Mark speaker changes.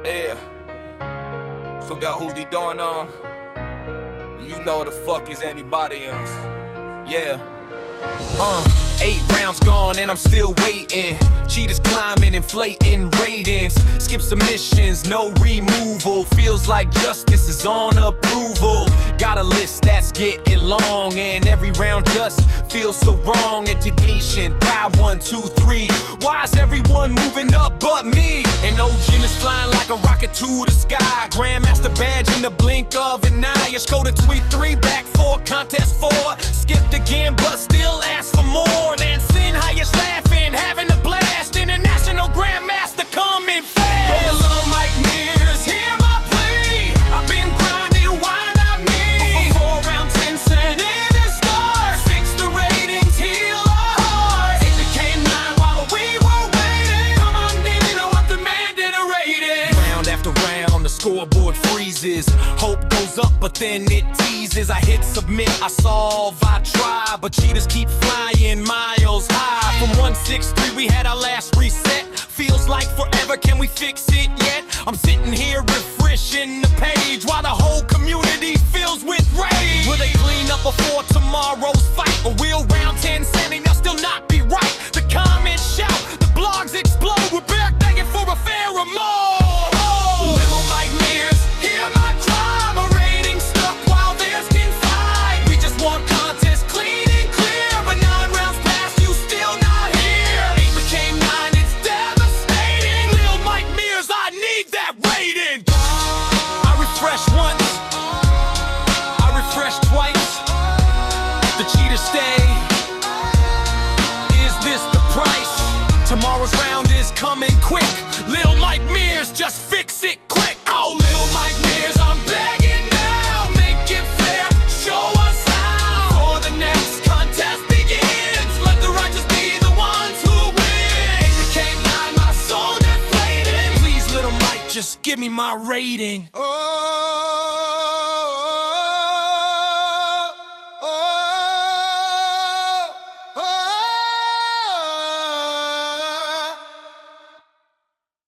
Speaker 1: Yeah. So got Hoodie going on. You know the fuck is anybody else. Yeah. 8 rounds gone and I'm still waiting. Cheaters climbing, inflating ratings. Skip submissions, no removal. Feels like justice is on approval. Got a list that's getting long, and every round just feels so wrong. Education, power 1, 2, 3. Why is everyone moving up but me? And OG is flying like a rocket to the sky. Grandmaster badge in the blink of an eye. You scored a tweet 3, back 4, contest 4. Skipped again but still asked for more. Dancing, highest laughing, having a blast. International grandmaster coming fast. Hello, Mike Mears, hear my plea. I've been grinding, why not me? 4 round 10 cent in the stars. Fix the ratings, heal our hearts. It became 9 while we were waiting. Come on, didn't know what the man did a rating. Round after round, the scoreboard freezes. Hope goes up, but then it teases. I hit submit, I solve, I try, but cheaters keep flying miles high. From 163, we had our last reset. Feels like forever, can we fix it yet? I'm sitting here refreshing the page while the whole community fills with rage. Will they clean up before tomorrow's fight? Or will round 10 standing, they'll still not be right? The comments shout, the blogs explode. We're back begging for a fair or more. Little Mike Mears, hear my cry. My rating stuck while theirs can fight. We just want contest clean and clear, but 9 rounds past, you still not here. 8 became 9, it's devastating. Little Mike Mears, I need that rating. I refresh once, I refresh twice. The cheaters stay. Is this the price? Tomorrow's round is coming quick. Lil Mike Mears, just fix it quick. Oh, Lil Mike Mears, I'm begging now. Make it fair, show us how. For the next contest begins, let the righteous be the ones who win. 8 became 9, my soul deflated. Please, Little Mike, just give me my rating. Oh.